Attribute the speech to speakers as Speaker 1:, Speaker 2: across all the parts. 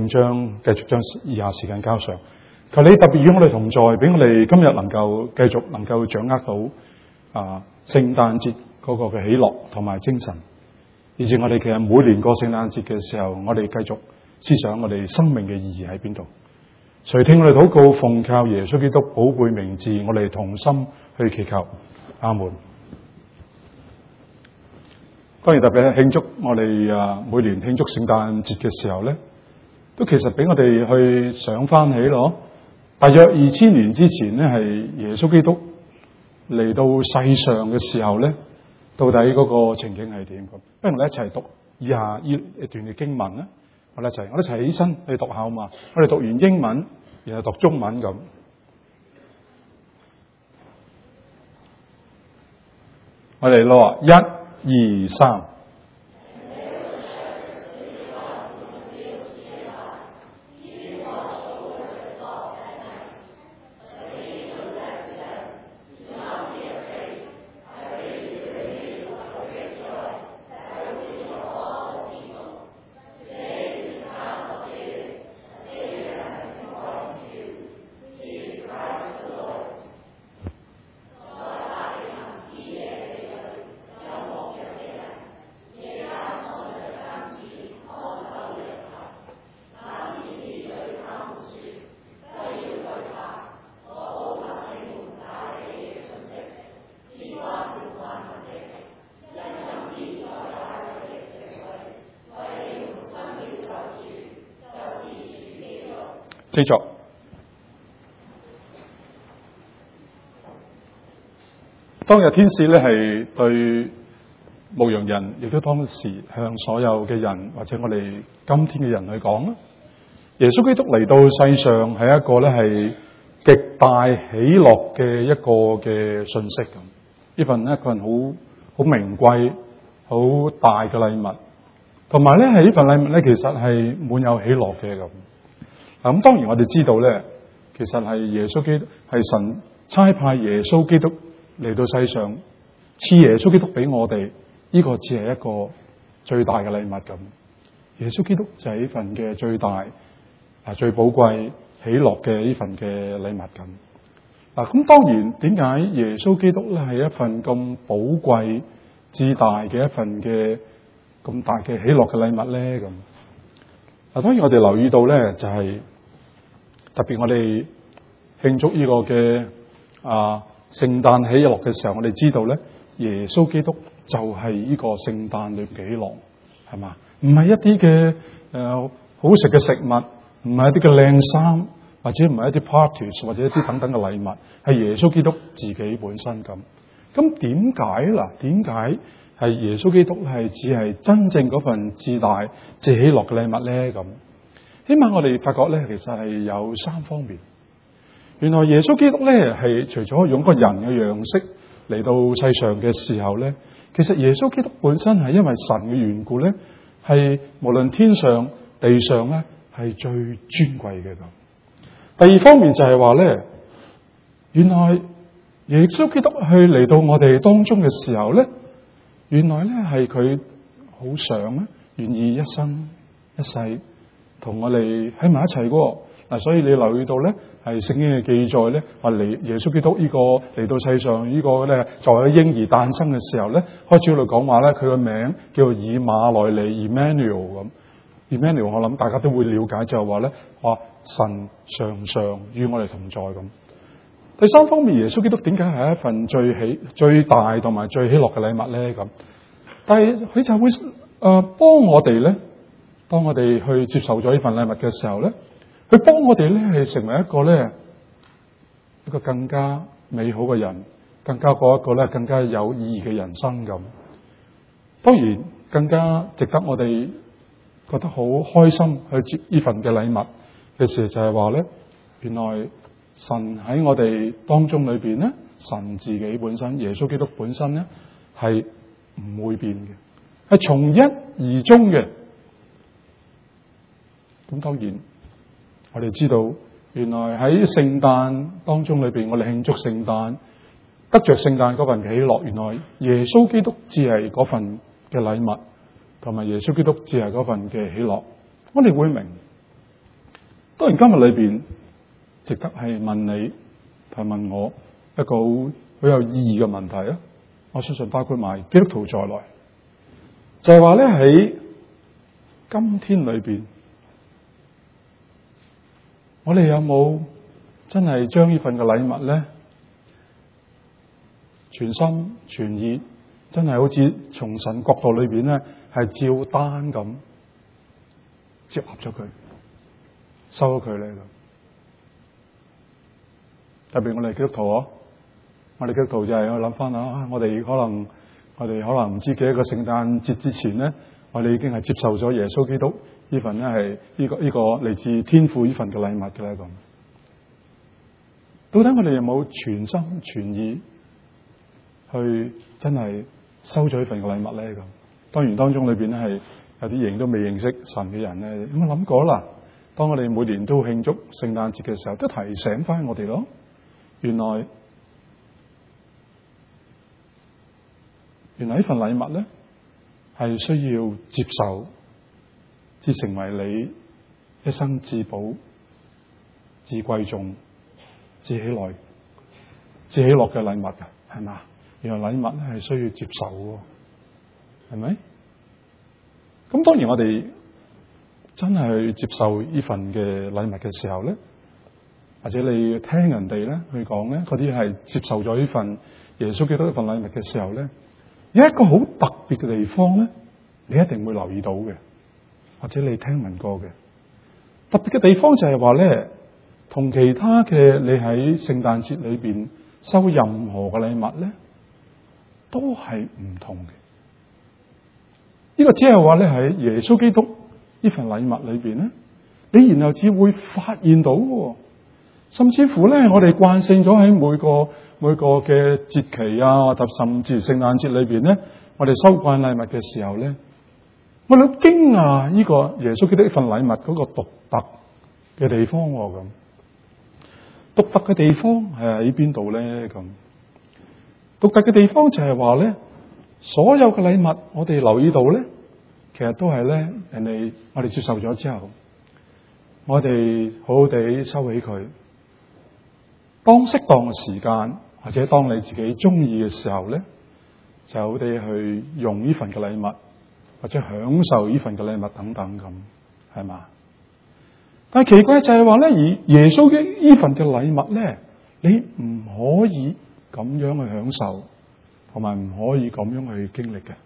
Speaker 1: 5章繼續將以下時間交上。求你特別與我哋同在，俾我哋今日能夠繼續能夠掌握到聖誕節嗰個嘅喜樂同埋精神，以至我哋其實每年過聖誕節嘅時候，我哋繼續思想我哋生命嘅意義喺邊度。垂聽我哋禱告，奉靠耶穌基督寶貝名字，我哋同心去祈求，阿門。當然特別係慶祝我哋每年慶祝聖誕節嘅時候咧，都其實俾我哋去想翻起咯。大約2000年之前咧，係耶穌基督嚟到世上嘅時候咧，到底嗰個情景係點咁？不如我哋一齊讀以下呢一段嘅經文啦。我哋一齊起身去讀下嘛。我哋讀完英文，然後讀中文咁。我哋咯，1、2、3。繼續。當日天使咧係對牧羊人，亦都當時向所有嘅人或者我哋今天嘅人去講啦。耶穌基督嚟到世上係一個咧係極大喜樂嘅一個嘅信息咁。呢份好名貴、好大嘅禮物，同埋咧係呢份禮物咧其實係滿有喜樂嘅咁。咁當然我哋知道咧，其實係耶穌基督係神差派耶穌基督嚟到世上，賜耶穌基督俾我哋，呢個只係一個最大嘅禮物咁。耶穌基督就係呢份嘅最大最寶貴喜樂嘅呢份嘅禮物咁。咁當然點解耶穌基督咧係一份咁寶貴至大嘅一份嘅咁大嘅喜樂嘅禮物咧咁？當然我哋留意到咧就係特別我哋慶祝呢個嘅聖誕喜樂嘅時候，我哋知道咧耶穌基督就係呢個聖誕裏嘅喜樂，係嘛？唔係一啲嘅好食嘅食物，唔係一啲嘅靚衫，或者唔係一啲 parties 或者一啲等等嘅禮物，係耶穌基督自己本身咁。咁點解點解係耶穌基督係只係真正嗰份至大至喜樂嘅禮物咧咁？起碼我哋發覺咧，其實係有3方面。原來耶穌基督咧係除咗用個人嘅樣式嚟到世上嘅時候咧，其實耶穌基督本身係因為神嘅緣故咧，係無論天上地上咧係最尊貴嘅咁。第二方面就係話咧，原來耶穌基督去嚟到我哋當中嘅時候咧，原來咧係佢好想咧，願意一生一世同我哋喺埋一齊嘅。所以你留意到咧，係聖經嘅記載咧，話嚟耶穌基督呢個嚟到世上呢個咧，作為嬰兒誕生嘅時候咧，開始喺度講話咧，佢個名叫做以馬內利 Emmanuel 咁。Emmanuel 我諗大家都會了解，就係話咧，話神常常與我哋同在咁。第三方面，耶穌基督點解係一份最大同埋最喜樂嘅禮物咧咁？但係佢就會幫我哋咧，當我哋去接受咗呢份禮物嘅時候咧，佢幫我哋咧係成為一個更加美好嘅人，更加過一個咧更加有意義嘅人生咁。當然更加值得我哋覺得好開心去接呢份嘅禮物嘅事，就係話咧，原來神喺我哋當中裏邊咧，神自己本身耶穌基督本身咧係唔會變嘅，係從一而終嘅。咁當然我哋知道，原來喺聖誕當中裏邊，我哋慶祝聖誕，得着聖誕嗰份嘅喜樂，原來耶穌基督只係嗰份嘅禮物，同埋耶穌基督只係嗰份嘅喜樂。我哋會明， 當然今日裏邊值得係問你同問我一個好有意義嘅問題啊！我相信包括埋基督徒在內，就係話咧喺今天裏邊，我哋有冇真係將呢份嘅禮物咧，全心全意，真係好似從神角度裏邊咧，係照單咁接納咗佢，收咗佢咧咁。特別我哋基督徒啊，我哋基督徒就係我諗翻啊，我哋可能唔知幾多個聖誕節之前咧，我哋已經係接受咗耶穌基督呢份咧係呢個嚟自天父呢份嘅禮物嘅咧咁。到底我哋有冇全心全意去真係收咗呢份嘅禮物咧咁？當然當中裏邊咧係有啲仍都未認識神嘅人咧，有冇諗過啦？當我哋每年都慶祝聖誕節嘅時候，都提醒翻我哋咯。原來呢份禮物咧係需要接受，至成為你一生至寶、至貴重、至喜樂嘅禮物嘅，係嘛？原來禮物咧係需要接受嘅，係咪？咁當然我哋真係去接受呢份嘅禮物嘅時候咧，或者你聽人哋咧去講咧，嗰啲係接受咗呢份耶穌基督呢份禮物嘅時候咧，有一個好特別嘅地方咧，你一定會留意到嘅，或者你聽聞過嘅特別嘅地方就係話咧，同其他嘅你喺聖誕節裏邊收任何嘅禮物咧，都係唔同嘅。呢個只係話咧喺耶穌基督呢份禮物裏邊咧，你然後只會發現到嘅。甚至乎咧，我哋慣性咗喺每個嘅節期啊，甚至聖誕節裏邊咧，我哋收慣禮物嘅時候咧，我哋好驚訝呢個耶穌基督呢份禮物嗰個獨特嘅地方咁。獨特嘅地方係喺邊度咧？咁獨特嘅地方就係話咧，所有嘅禮物我哋留意到咧，其實都係咧我哋接受咗之後，我哋好好地收起佢。當適當嘅時間，或者當你自己中意嘅時候咧，就好地去用呢份嘅禮物，或者享受呢份嘅禮物等等咁，係嘛？但係奇怪就係話咧，而耶穌嘅呢份嘅禮物咧，你唔可以咁樣去享受，同埋唔可以咁樣去經歷嘅。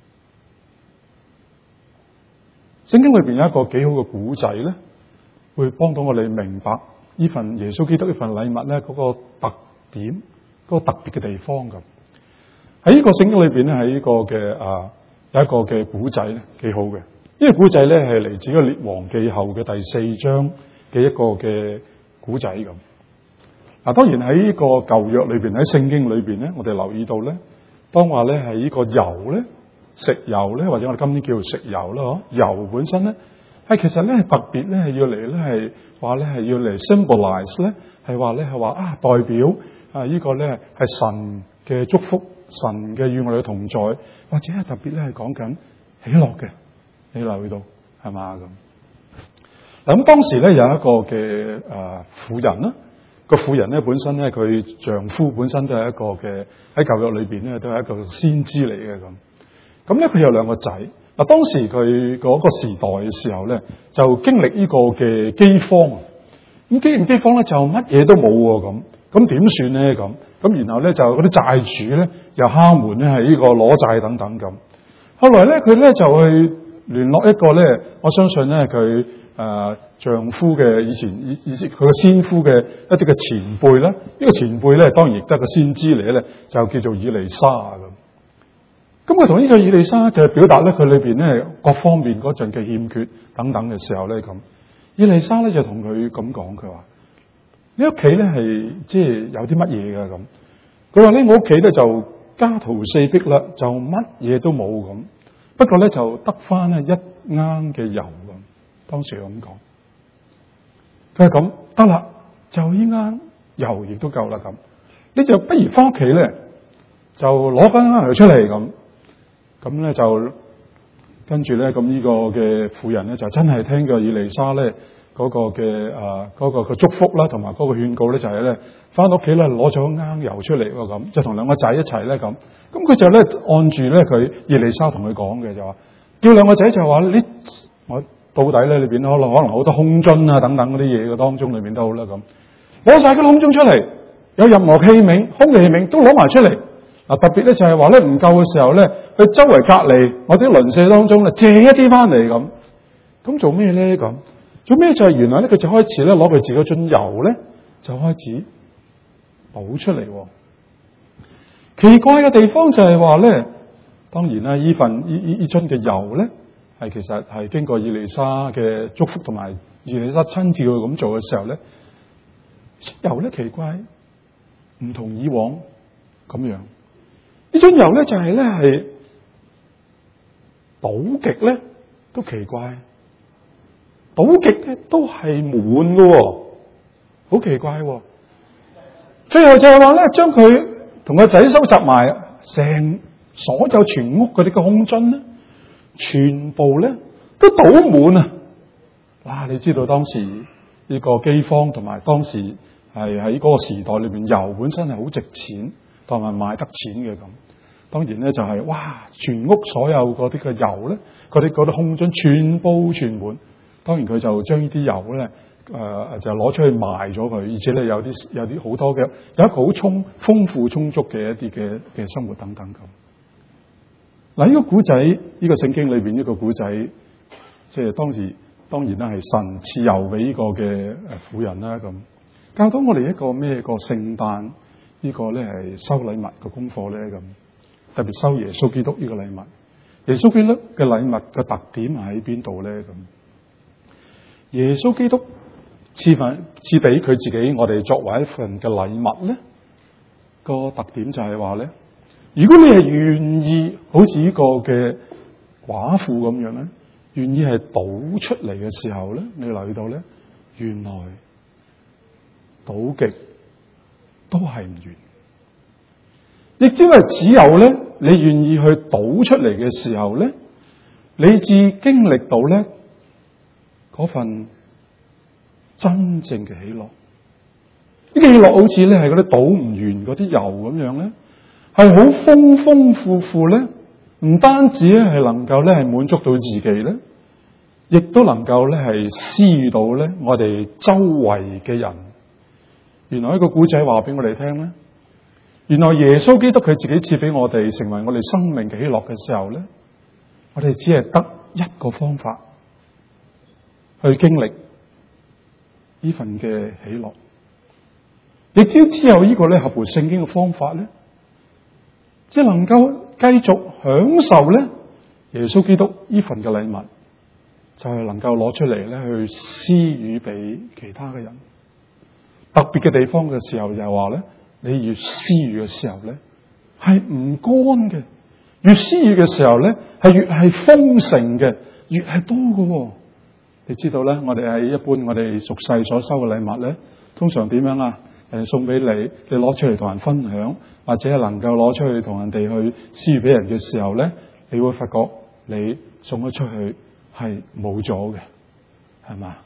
Speaker 1: 聖經裏邊有一個幾好嘅古仔咧，會幫到我哋明白呢份耶穌基督呢份禮物咧嗰個特點，嗰個特別嘅地方咁。喺呢個聖經裏邊咧，喺呢個嘅有一個嘅古仔咧，幾好嘅。呢個古仔咧係嚟自《列王記後》嘅第4章嘅一個嘅古仔咁。嗱，當然喺呢個舊約裏邊，喺聖經裏邊咧，我哋留意到咧，當話咧係呢個油咧，食油咧，或者我哋今天叫做食油啦，油本身咧。係其實咧係特別咧係要嚟咧係話咧係要嚟 symbolize 咧係話咧係話代表呢個咧係神嘅祝福，神嘅與我哋同在，或者係特別咧係講緊喜樂嘅，你留意到係嘛咁？嗱，咁當時咧有一個嘅婦人啦，個婦人咧本身咧佢丈夫本身都係一個嘅喺舊約裏邊咧都係一個先知嚟嘅咁，咁咧佢有兩個仔。嗱，當時佢嗰個時代嘅時候咧，就經歷呢個嘅饑荒。咁經歷饑荒咧，就乜嘢都冇喎咁點算咧咁？咁然後咧就嗰啲債主咧又敲門咧係呢個攞債等等咁。後來咧佢咧就去聯絡一個咧，我相信咧佢丈夫嘅以前佢個先夫嘅一啲嘅前輩啦。呢個前輩咧當然亦都係個先知嚟咧，就叫做以利沙咁。咁佢同呢個以利沙就係表達咧佢裏邊咧各方面嗰陣嘅欠缺等等嘅時候咧咁，以利沙咧就同佢咁講，佢話：你屋企咧係即係有啲乜嘢㗎咁？佢話咧我屋企咧就家徒四壁啦，就乜嘢都冇咁。不過咧就得翻咧一罌嘅油咁。當時佢咁講，佢係咁得啦，就呢罌油亦都夠啦咁。你就不如翻屋企咧，就攞翻罌油出嚟咁。咁咧就跟住咧，咁呢個嘅婦人咧就真係聽個以利沙咧嗰個祝福啦，同埋嗰個勸告咧，就係咧翻到屋企咧攞咗罌油出嚟喎，咁就同兩個仔一齊咧咁。咁佢就咧按住咧佢以利沙同佢講嘅就話，叫兩個仔就話我到底咧裏邊可能好多空樽啊等等嗰啲嘢嘅當中裏邊都好啦咁，攞晒嗰啲空樽出嚟，有任何器皿、空嘅器皿都攞埋出嚟。嗱，特別咧就係話咧唔夠嘅時候咧，去周圍隔離我啲鄰舍當中咧借一啲翻嚟咁。咁做咩咧咁？做咩就係原來咧佢就開始咧攞佢自己樽油咧就開始倒出嚟。奇怪嘅地方就係話咧，當然啦，呢樽嘅油咧係其實係經過以利沙嘅祝福同埋以利沙親自去咁做嘅時候咧，油咧奇怪唔同以往咁樣。呢樽油咧就係咧係倒極咧都奇怪。倒極咧都係滿嘅，好奇怪。最後就係話咧，將佢同個仔收集埋成所有全屋嗰啲嘅空樽咧，全部咧都倒滿啊！哇！你知道當時呢個饑荒同埋當時係喺嗰個時代裏邊，油本身係好值錢，同埋賣得錢嘅咁。當然咧就係哇，全屋所有嗰啲嘅油咧，嗰啲空樽全部全滿。當然佢就將呢啲油咧，就攞出去賣咗佢，而且咧有啲好多嘅，有一個好豐富充足嘅一啲嘅生活等等咁。嗱，呢個古仔，呢個聖經裏邊呢個古仔，即係當然啦係神賜油俾呢個嘅婦人啦咁，教到我哋一個咩個聖誕呢個咧係收禮物嘅功課咧咁，特別收耶穌基督呢個禮物。耶穌基督嘅禮物嘅特點喺邊度咧咁？耶穌基督賜俾佢自己，我哋作為一份嘅禮物咧，個特點就係話咧，如果你係願意好似呢個嘅寡婦咁樣咧，願意係倒出嚟嘅時候咧，你留意到咧，原來倒極都係唔完，亦即係只有咧，你願意去倒出嚟嘅時候咧，你至經歷到咧嗰份真正嘅喜樂。呢個喜樂好似咧係嗰啲倒唔完嗰啲油咁樣咧，係好豐豐富富咧，唔單止咧係能夠咧係滿足到自己咧，亦都能夠咧係施予到咧我哋周圍嘅人。原來一個古仔話俾我哋聽咧，原來耶穌基督佢自己賜俾我哋成為我哋生命嘅喜樂嘅時候咧，我哋只係得一個方法去經歷呢份嘅喜樂，亦只有呢個咧合乎聖經嘅方法咧，只能夠繼續享受咧耶穌基督呢份嘅禮物，就係能夠攞出嚟咧去施予俾其他嘅人。特別嘅地方嘅時候就係話咧，你越施予嘅時候咧係唔乾嘅，越施予嘅時候咧係越係豐盛嘅，越係多嘅。你知道咧，我哋係一般我哋俗世所收嘅禮物咧，通常點樣啊？送俾你，你攞出嚟同人分享，或者係能夠攞出去同人哋去施予俾人嘅時候咧，你會發覺你送咗出去係冇咗嘅，係嘛？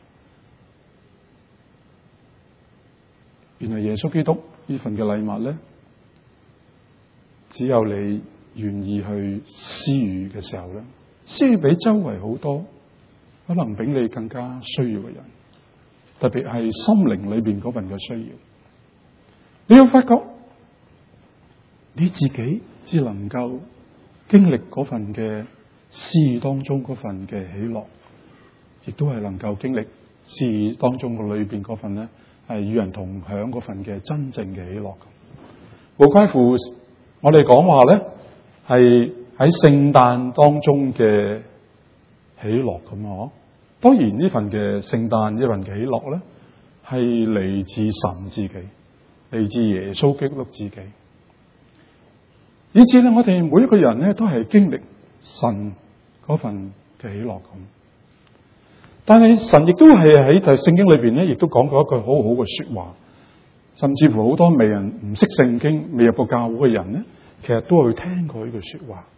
Speaker 1: 原來耶穌基督呢份嘅禮物咧，只有你願意去施予嘅時候咧，施予俾周圍好多可能比你更加需要嘅人，特別係心靈裏邊嗰份嘅需要。你要發覺你自己只能夠經歷嗰份嘅施予當中嗰份嘅喜樂，亦都係能夠經歷施予當中嘅裏邊嗰份咧，係與人同享嗰份嘅真正嘅喜樂。無怪乎我哋講話咧，係喺聖誕當中嘅喜樂咁嗬。當然呢份嘅聖誕呢份嘅喜樂咧，係嚟自神自己，嚟自耶穌基督自己。以至咧，我哋每一個人咧都係經歷神嗰份嘅喜樂咁。但係神亦都係喺聖經裏邊咧，亦都講過一句好好嘅說話，甚至乎好多未人唔識聖經、未入過教會嘅人咧，其實都會聽過呢句說話。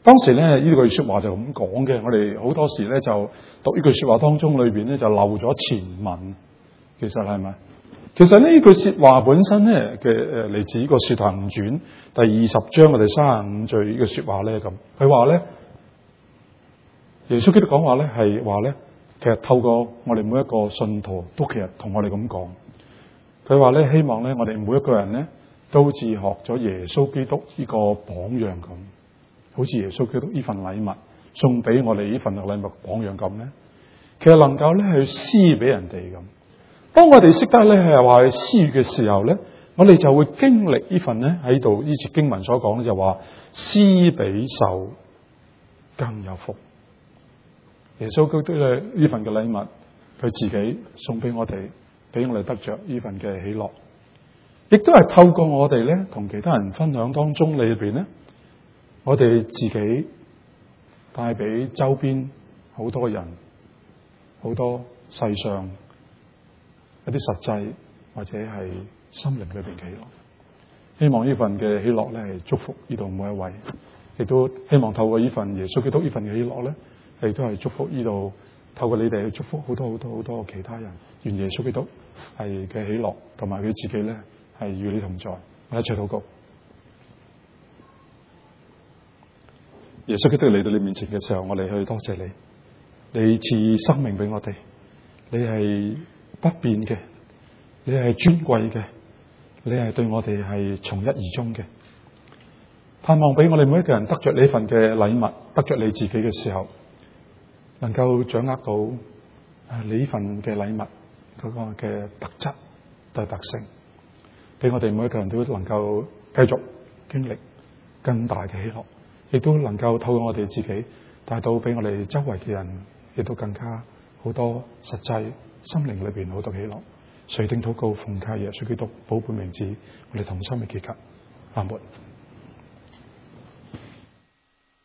Speaker 1: 當時咧呢句說話就咁講嘅，我哋好多時咧就讀呢句說話當中裏邊咧就漏咗前文，其實係咪？其實呢句說話本身咧嘅嚟自呢個《使徒行傳》第20章嘅第35句呢句說話咧咁，佢話咧耶穌基督講話咧係話咧，其實透過我哋每一個信徒都其實同我哋咁講，佢話咧希望咧我哋每一個人咧都好似學咗耶穌基督呢個榜樣咁。好似耶穌基督呢份禮物送俾我哋呢份禮物榜樣咁咧，其實能夠咧去施俾人哋咁。當我哋識得咧係話去施予嘅時候咧，我哋就會經歷呢份咧喺度呢節經文所講咧就話施比受更有福。耶穌基督嘅呢份嘅禮物，佢自己送俾我哋，俾我哋得着呢份嘅喜樂，亦都係透過我哋咧同其他人分享當中裏邊咧。我哋自己帶俾周邊好多人，好多世上一啲實際或者係心靈裏邊嘅喜樂。希望呢份嘅喜樂咧係祝福呢度每一位，亦都希望透過呢份耶穌基督呢份嘅喜樂咧，亦都係祝福呢度透過你哋去祝福好多好多好多其他人。願耶穌基督係嘅喜樂同埋佢自己咧係與你同在。我一齊禱告。耶穌基督嚟到你面前嘅時候，我哋去多謝你，你賜生命俾我哋，你係不變嘅，你係尊貴嘅，你係對我哋係從一而終嘅。盼望俾我哋每一個人得着呢份嘅禮物，得着你自己嘅時候，能夠掌握到你呢份嘅禮物嗰個嘅特質同特性，俾我哋每一個人都能夠繼續經歷更大嘅喜樂。亦都能夠透過我哋自己帶到俾我哋周圍嘅人，亦都更加好多實際心靈裏邊好多喜樂。垂聽禱告，奉靠耶穌基督寶貝名字，我哋同心嘅結合。阿門。